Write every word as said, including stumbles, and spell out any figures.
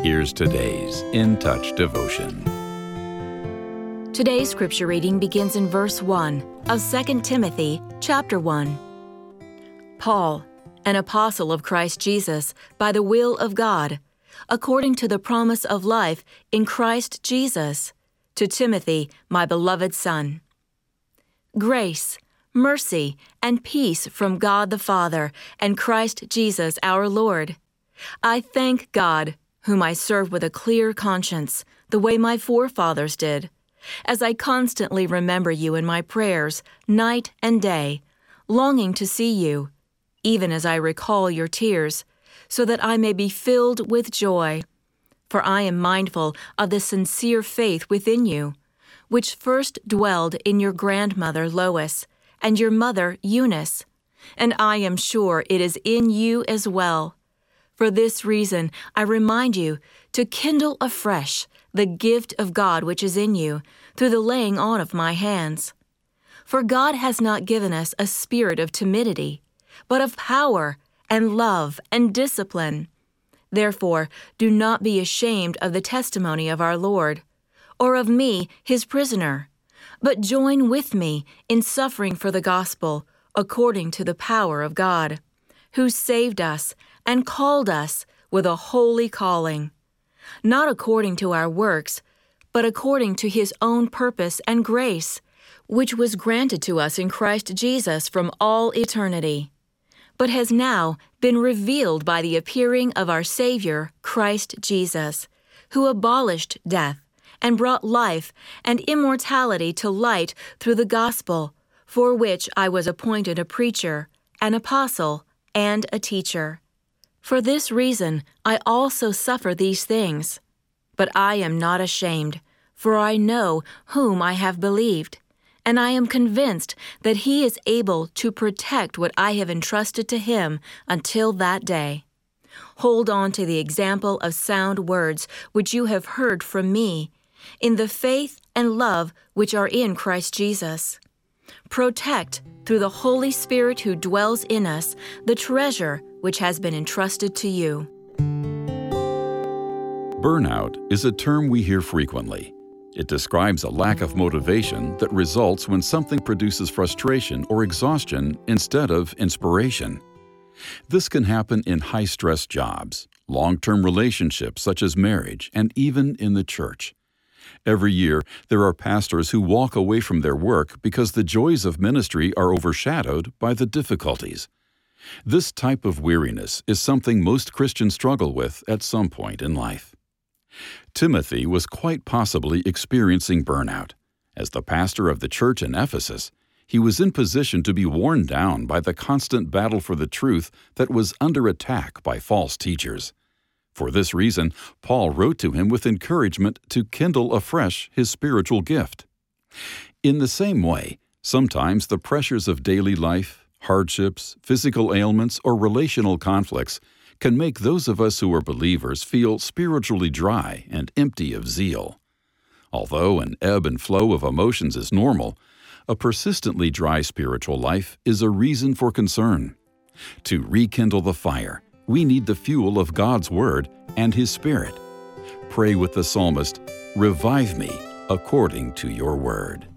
Here's today's In Touch devotion. Today's scripture reading begins in verse one of Second Timothy chapter one. Paul, an apostle of Christ Jesus, by the will of God, according to the promise of life in Christ Jesus, to Timothy, my beloved son. Grace, mercy, and peace from God the Father and Christ Jesus our Lord. I thank God, whom I serve with a clear conscience, the way my forefathers did, as I constantly remember you in my prayers, night and day, longing to see you, even as I recall your tears, so that I may be filled with joy. For I am mindful of the sincere faith within you, which first dwelled in your grandmother Lois and your mother Eunice, and I am sure it is in you as well. For this reason I remind you to kindle afresh the gift of God which is in you through the laying on of my hands. For God has not given us a spirit of timidity, but of power and love and discipline. Therefore, do not be ashamed of the testimony of our Lord, or of me, his prisoner, but join with me in suffering for the gospel according to the power of God, who saved us and called us with a holy calling, not according to our works, but according to his own purpose and grace, which was granted to us in Christ Jesus from all eternity, but has now been revealed by the appearing of our Savior, Christ Jesus, who abolished death and brought life and immortality to light through the gospel, for which I was appointed a preacher, an apostle, and a teacher. For this reason I also suffer these things. But I am not ashamed, for I know whom I have believed, and I am convinced that he is able to protect what I have entrusted to him until that day. Hold on to the example of sound words which you have heard from me, in the faith and love which are in Christ Jesus. Protect, through the Holy Spirit who dwells in us, the treasure which has been entrusted to you. Burnout is a term we hear frequently. It describes a lack of motivation that results when something produces frustration or exhaustion instead of inspiration. This can happen in high-stress jobs, long-term relationships such as marriage, and even in the church. Every year, there are pastors who walk away from their work because the joys of ministry are overshadowed by the difficulties. This type of weariness is something most Christians struggle with at some point in life. Timothy was quite possibly experiencing burnout. As the pastor of the church in Ephesus, he was in position to be worn down by the constant battle for the truth that was under attack by false teachers. For this reason, Paul wrote to him with encouragement to kindle afresh his spiritual gift. In the same way, sometimes the pressures of daily life, hardships, physical ailments, or relational conflicts can make those of us who are believers feel spiritually dry and empty of zeal. Although an ebb and flow of emotions is normal, a persistently dry spiritual life is a reason for concern. To rekindle the fire, we need the fuel of God's Word and His Spirit. Pray with the psalmist, "Revive me according to your word."